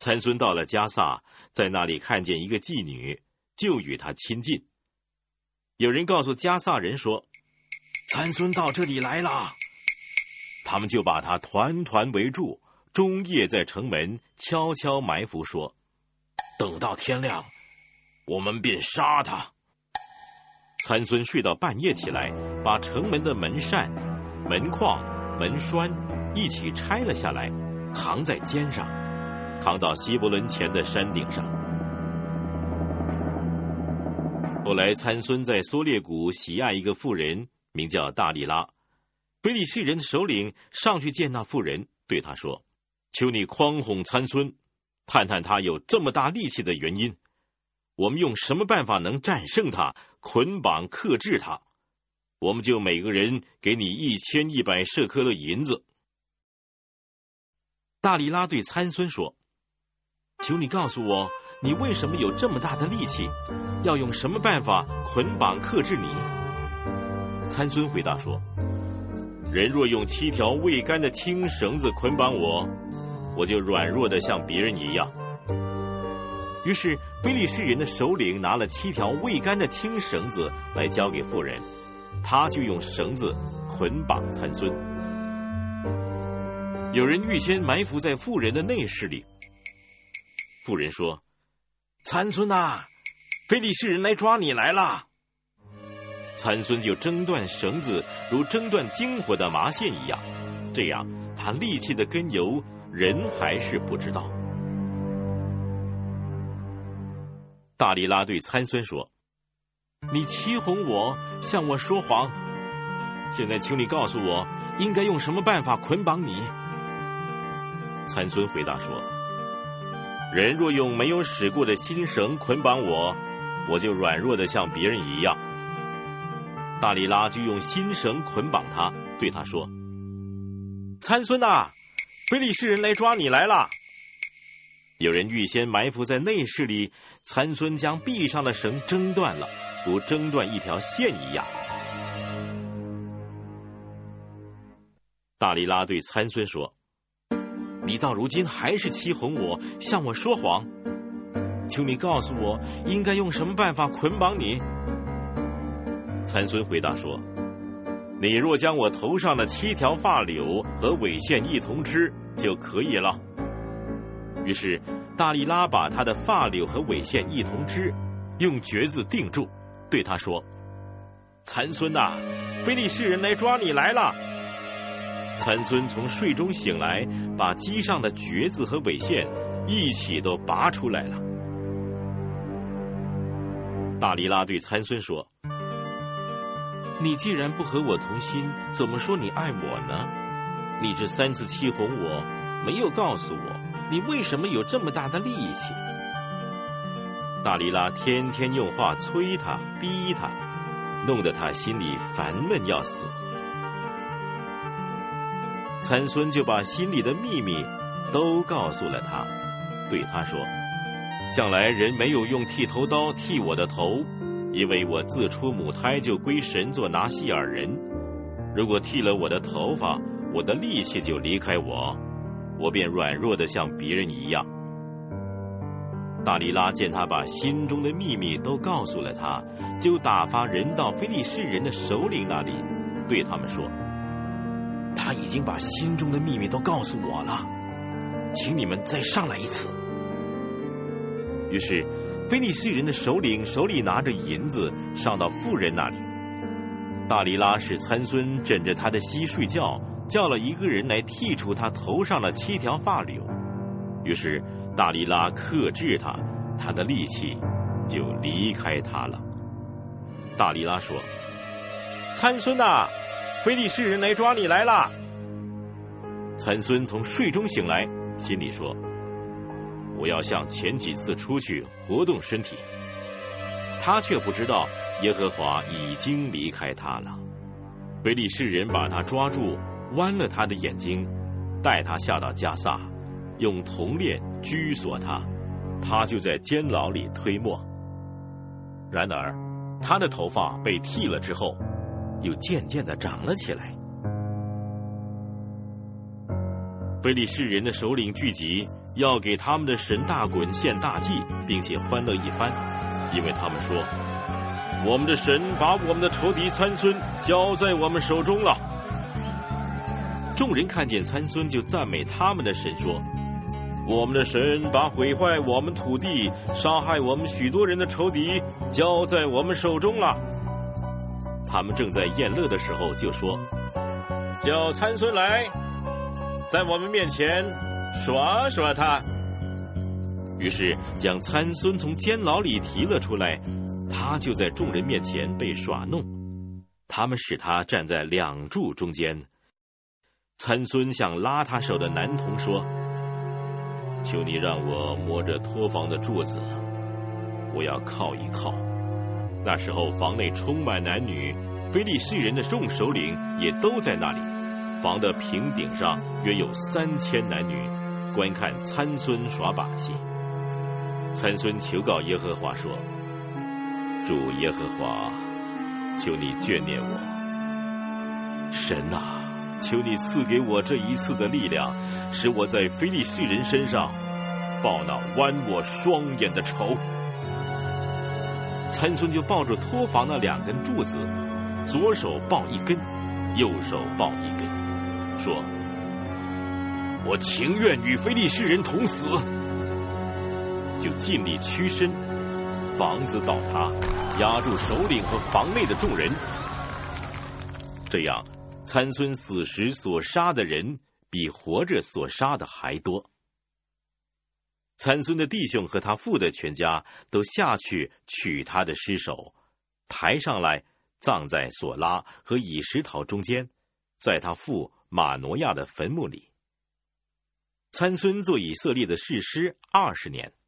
参孙到了迦萨，在那里看见一个妓女，就与她亲近。有人告诉迦萨人说，参孙到这里来了。他们就把他团团围住，终夜在城门悄悄埋伏，说，等到天亮，我们便杀他。参孙睡到半夜起来，把城门的门扇、门框、门栓一起拆了下来，扛在肩上，扛到希伯伦前的山顶上。后来参孙在梭列谷喜爱一个妇人，名叫大利拉。非利士人的首领上去见那妇人，对他说，求你诓哄参孙，探探他有这么大力气的原因，我们用什么办法能战胜他，捆绑克制他，我们就每个人给你1100舍客勒银子。大利拉对参孙说，求你告诉我，你为什么有这么大的力气，要用什么办法捆绑克制你？参孙回答说，人若用7条未干的轻绳子捆绑我，我就软弱的像别人一样。于是非利士人的首领拿了7条未干的轻绳子来交给妇人，他就用绳子捆绑参孙。有人预先埋伏在妇人的内室里。妇人说，参孙啊，非利士人来抓你来了。参孙就挣断绳子，如挣断经火的麻线一样，这样他力气的根由，人还是不知道。大利拉对参孙说，你欺哄我，向我说谎，现在请你告诉我，应该用什么办法捆绑你？参孙回答说，人若用没有使过的新绳捆绑我，我就软弱的像别人一样。大利拉就用新绳捆绑他，对他说，参孙啊，非利士人来抓你来了。有人预先埋伏在内室里，参孙将臂上的绳挣断了，如挣断一条线一样。大利拉对参孙说，你到如今还是欺哄我，向我说谎，求你告诉我，应该用什么办法捆绑你？参孙回答说，你若将我头上的7条发绺和尾线一同织，就可以了。于是大利拉把他的发绺和尾线一同织，用橛子定住，对他说，参孙啊，非利士人来抓你来了。参孙从睡中醒来，把机上的橛子和尾线一起都拔出来了。大利拉对参孙说，你既然不和我同心，怎么说你爱我呢？你这3次欺哄我，没有告诉我，你为什么有这么大的力气？大利拉天天用话催他逼他，弄得他心里烦闷要死。参孙就把心里的秘密都告诉了他，对他说，向来人没有用剃头刀剃我的头，因为我自出母胎就归神做拿细耳人。如果剃了我的头发，我的力气就离开我，我便软弱的像别人一样。大利拉见他把心中的秘密都告诉了他，就打发人到非利士人的首领那里，对他们说，他已经把心中的秘密都告诉我了，请你们再上来一次。于是非利士人的首领手里拿着银子上到妇人那里。大利拉使参孙枕着他的膝睡觉，叫了一个人来剔除他头上的7条发绺。于是大利拉克制他，他的力气就离开他了。大利拉说，参孙啊，非利士人来抓你来了。参孙从睡中醒来，心里说，我要像前几次出去活动身体。他却不知道耶和华已经离开他了。非利士人把他抓住，剜了他的眼睛，带他下到迦萨，用铜链拘锁他，他就在监牢里推磨。然而他的头发被剃了之后，又渐渐的长了起来。非利士人的首领聚集， 要给他们的神大衮献大祭，并且欢乐一番，因为他们说，我们的神把我们的仇敌参孙交在我们手中了。众人看见参孙，就赞美他们的神说，我们的神把毁坏我们土地、杀害我们许多人的仇敌交在我们手中了。他们正在宴乐的时候，就说，叫参孙来，在我们面前耍耍他。于是将参孙从监牢里提了出来，他就在众人面前被耍弄。他们使他站在两柱中间。参孙向拉他手的男童说，求你让我摸着托房的柱子，我要靠一靠。那时候房内充满男女，非利士人的众首领也都在那里。房的平顶上约有3000男女，观看参孙耍把戏。参孙求告耶和华说，主耶和华，求你眷念我。神啊，求你赐给我这一次的力量，使我在非利士人身上报那剜我双眼的仇。参孙就抱着托房那2根柱子，左手抱一根，右手抱一根，说，我情愿与非利士人同死。就尽力屈身，房子倒塌，压住首领和房内的众人。这样参孙死时所杀的人比活着所杀的还多。参孙的弟兄和他父的全家都下去取他的尸首，抬上来葬在索拉和以实陶中间，在他父马挪亚的坟墓里。参孙做以色列的士师20年。